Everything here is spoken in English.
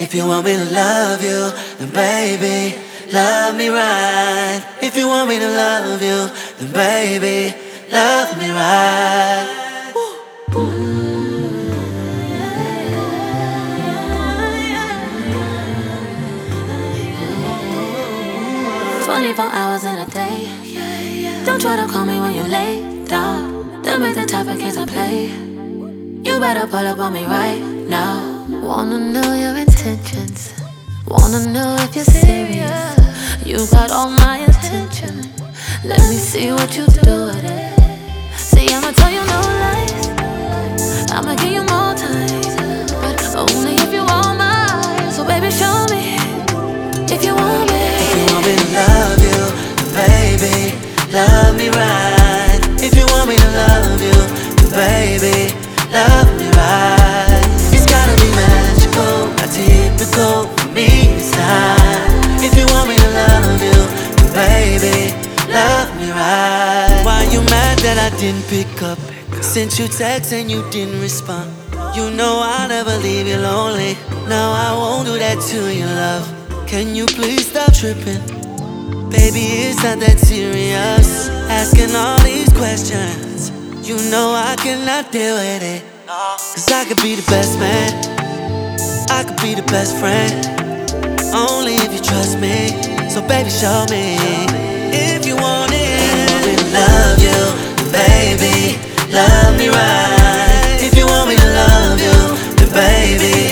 If you want me to love you, then baby, love me right. If you want me to love you, then baby, love me right. 24 hours in a day. Don't try to call me when you're late, dawg. Don't make the topic is a play. You better pull up on me right now. Wanna know your intentions, wanna know if you're serious. You got all my attention, let me see what you do with it. See, I'ma tell you no lies, I'ma give you more time, but only if you want mine. So baby, show me if you want me. If you want me to love you, then baby, love me right. If you want me to love you, then baby, love me right. It's gotta be magical, not typical for me this time. If you want me to love you, then baby, love me right. Why you mad that I didn't pick up? Sent you text and you didn't respond. You know I'll never leave you lonely. No, I won't do that to you, love. Can you please stop tripping? Baby, it's not that serious. Asking all these questions, you know I cannot deal with it. Cause I could be the best man, I could be the best friend, only if you trust me. So baby, show me if you want it. If you want me to love you, then baby, love me right. If you want me to love you, then baby,